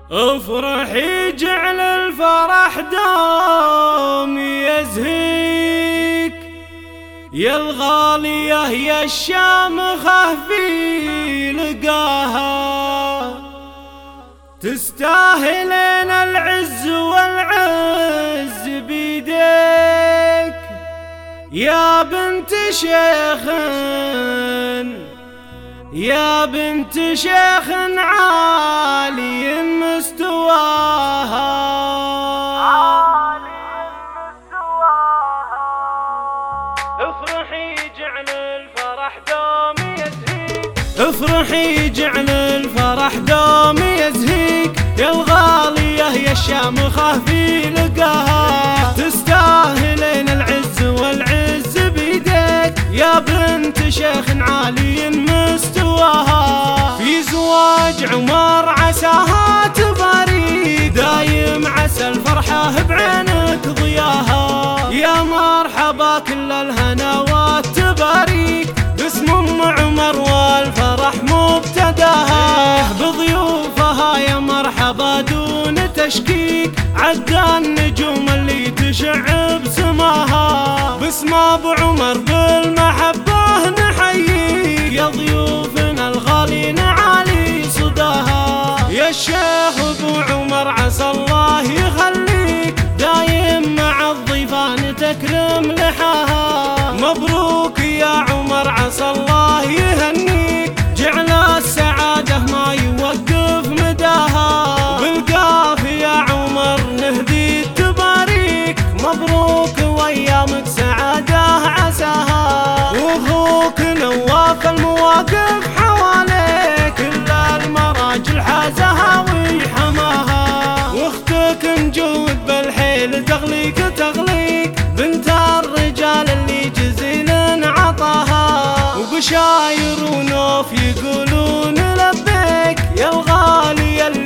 افرحي جعل الفرح دوم يزهيك يا الغالية يا الشامخة في لقاها، تستاهلين العز والعز بيديك يا بنت شيخ يا بنت شيخ عالي مستواها. افرحي جعل الفرح دوم يزهيك افرحي جعل الفرح دوم يزهيك يا الغالية يا الشامخة في لقاها، تستاهلين العز والعز بيديك يا بنت شيخ عالي مستواها. في زواج عمر عساها تباريك دايم عسى الفرحة بعينك ضياها، يا مرحبا كل الهناوات تباريك باسم ام عمر والفرح مبتداها، بضيوفها يا مرحبا دون تشكيك عدى النجوم اللي تشع بسماها، باسم ابو عمر بالمحبة نحييك يا ضيوفنا الغالين عالي صداها، يا الشيخ ابو عمر عسى الله يخليك دايم مع الضيفان تكرم لحاها، مبروك يا عمر عسى الله يهنيك جعل السعادة ما يوقف مداها، بالقاف يا عمر نهدي التباريك مبروك وايامك سعادة عساها، واخوك نواف المواقف حواليك كل المراجل حازها ويحماها، واختك نجود بالحيل تغليك بنت الرجال اللي جزيل عطاها، وبشاير ونوف يقولون لبيك يا الغالي